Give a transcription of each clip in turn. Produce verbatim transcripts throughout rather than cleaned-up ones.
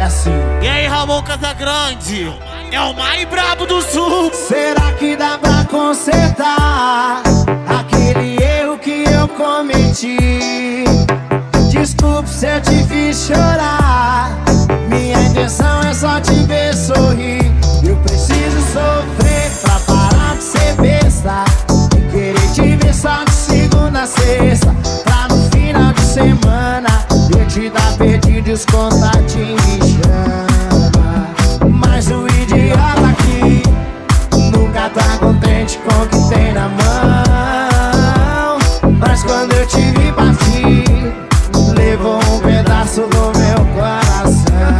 assim. E aí, Ramon Casagrande, é o mais brabo do sul. Será que dá pra consertar aquele erro que eu cometi? Desculpe se eu te fiz chorar, minha intenção é só te ver sorrir. Eu preciso sofrer pra parar de ser besta e querer te ver só de segunda a sexta, pra no final de semana eu te dar perdido e os contatinhos me chama. Mas o idiota aqui nunca tá contente com o que tem na mão. Mas quando eu te vi partir, levou um pedaço do meu coração.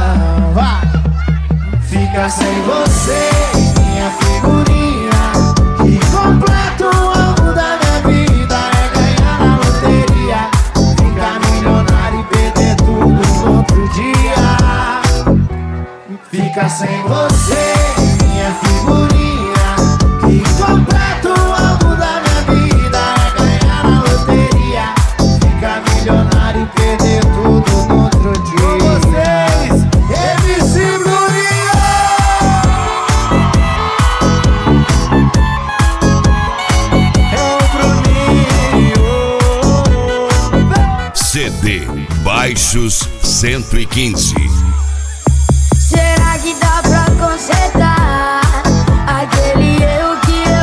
Fica sem você, minha figurinha, que completa o álbum da minha vida. É ganhar na loteria, ficar milionário e perder tudo no outro dia. Fica sem você, minha figurinha, que completa o álbum da minha vida. É ganhar na loteria, ficar milionário e perder tudo no outro dia. Com vocês, M C Bruninho! É o Bruninho. C D Baixos cento e quinze. Será que dá pra consertar aquele erro que eu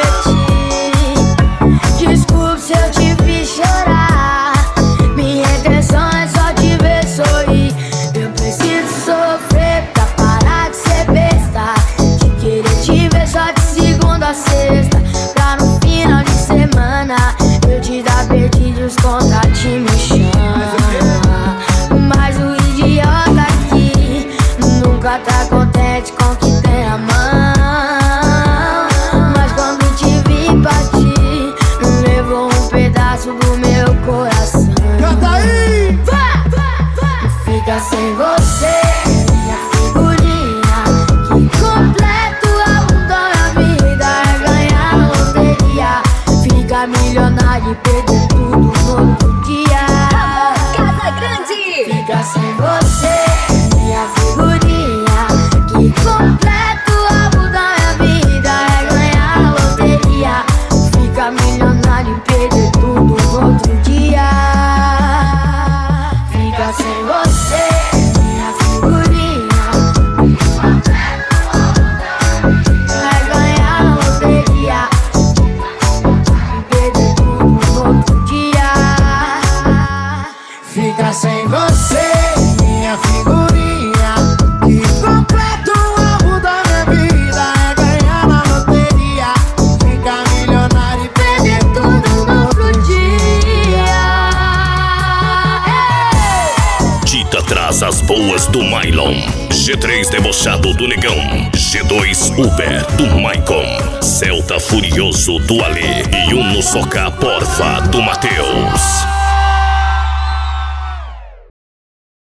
cometi? Desculpe se eu te fiz chorar, minha intenção é só te ver sorrir. Eu preciso sofrer pra parar de ser besta, de querer te ver só de segunda a sexta, pra no final de semana eu te dar perdido e os contatinhos me chama. Mas o idiota aqui nunca tá contente com o que tem na mão. Mas quando te vi partir, levou um pedaço do meu coração. Canta aí! Fica sem você, minha figurinha, que completa o álbum da minha vida. É ganhar na loteria, fica milionário e perder tudo no outro dia. Casagrande! Fica sem você, minha figurinha, que completa o álbum da minha vida. É ganhar na loteria, fica milionário e perder tudo no outro dia. Fica sem você, minha figurinha, vai ganhar na loteria e perder tudo no outro dia. Fica sem você, minha figurinha, que completa o álbum da minha vida. É ganhar na loteria, ficar milionário e perder tudo no outro dia. Tita traz as boas do Mylon. G três Debochado do Negão. G dois Uber do Maicon. Celta Furioso do Ale. E Uno Soca Porfa do Matheus.